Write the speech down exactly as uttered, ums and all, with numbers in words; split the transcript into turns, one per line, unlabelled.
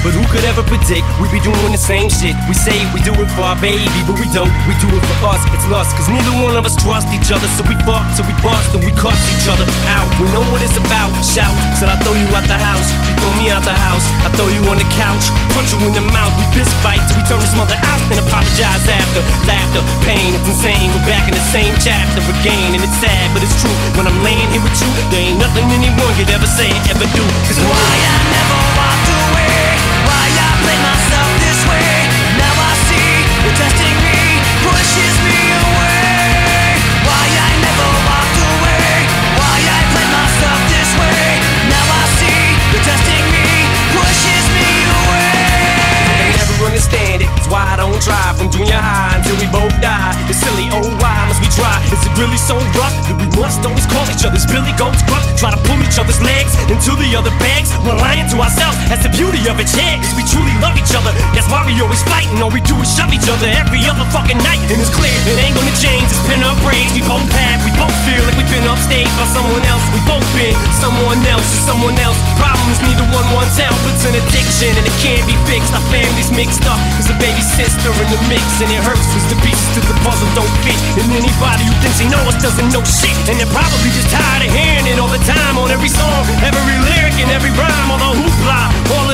But who could ever predict we be doing the same shit? We say we do it for our baby, but we don't. We do it for us, it's lost, cause neither one of us trust each other. So we fuck till we bust and we cuss each other out. We know what it's about, shout. Said I throw you out the house, you throw me out the house. I throw you on the couch, punch you in the mouth. We fist fight till we turn this mother out and apologize after. Laughter, pain, it's insane. We're back in the same chapter again, and it's sad, but it's true. When I'm laying here with you, there ain't nothing anyone could ever say, ever do. Cause why I never walked away, why I played myself this way. Now I see you're testing me, pushes me away. Why I never walked away, why I played myself this way. Now I see you're testing me, pushes me away. I never understand it, it's why I don't try. From junior high until we both die. It's silly, oh why must we try? Is it really so rough that we must always call each other's Billy Goats gruff? Try to pull each other's legs into the other bags. We're lying to ourselves, that's the beauty of it, yeah. Cause we truly love each other, that's why we always fight. And all we do is shove each other every other fucking night. And it's clear, it ain't gonna change, it's pin up braids. We both have, we both feel like we've been upstage by someone else. We both been someone else or someone else. Problem is neither one wants help, it's an addiction and it can't be fixed. Our family's mixed up, there's a baby sister in the mix. And it hurts cause the pieces to the puzzle don't fit. And anybody who thinks they know us doesn't know shit. And they're probably just tired of hearing it all the time on every song, every lyric and every rhyme. All the hoopla, all